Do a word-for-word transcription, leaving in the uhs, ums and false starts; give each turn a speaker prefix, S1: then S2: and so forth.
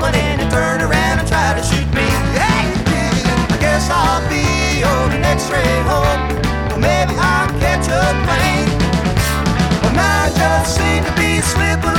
S1: but then you turn around and try to shoot me. Hey, I guess I'll be on the next train home, or maybe I'll catch a plane. But now I just seem to be slipping